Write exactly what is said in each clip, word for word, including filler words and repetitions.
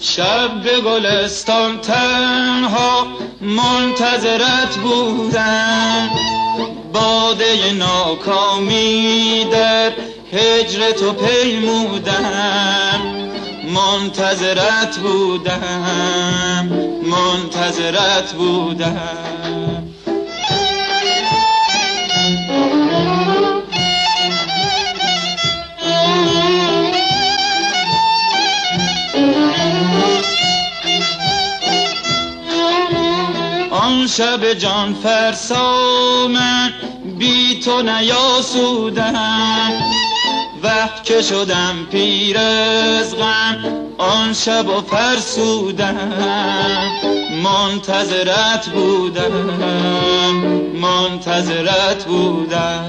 شب به گلستان تنها منتظرت بودم، باده ناکامی در هجر تو پیمودم. منتظرت بودم، منتظرت بودم. آن شب جان فرسا من بی تو نیاسودم، وقت که شدم پیر از غم آن شب و فرسودم. منتظرت بودم، منتظرت بودم.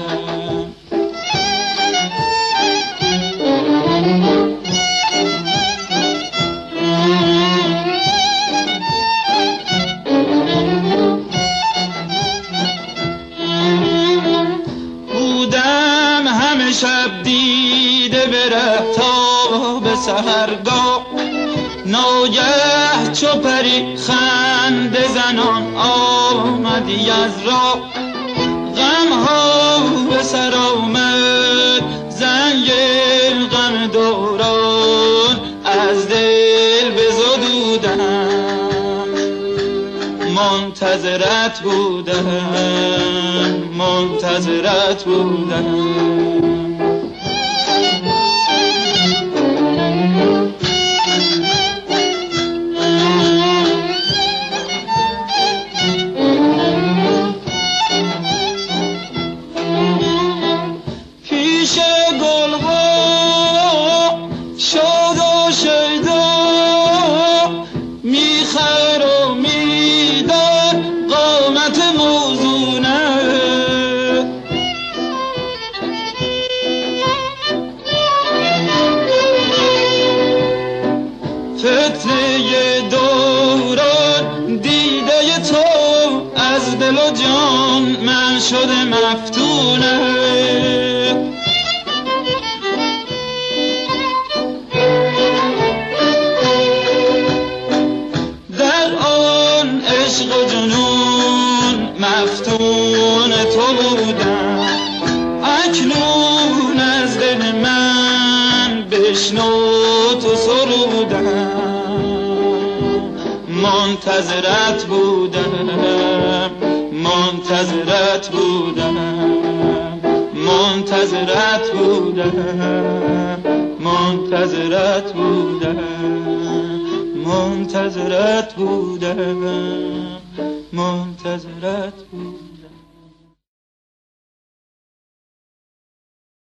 شب دیده بره تا به سحرگاه، ناگه چو پری خنده زنان آمدی از راه. غم ها به سر آمد زنگ غم دوران، از دل بزدودم. منتظرت بودم، منتظرت بودم. پیش گلها شاد و شیدا میخر و میدار قامت موزونه. فتنه دوران دیده تو از دل و جان من شده مفتونه. در آن عشق و جنون مفتون تو بودم، اکنون از دل من بشنو تو سرودم. منتظرت بودم، منتظرت بودم. منتظرت بودم، منتظرت بودم. منتظرت بودم، منتظرت بودم.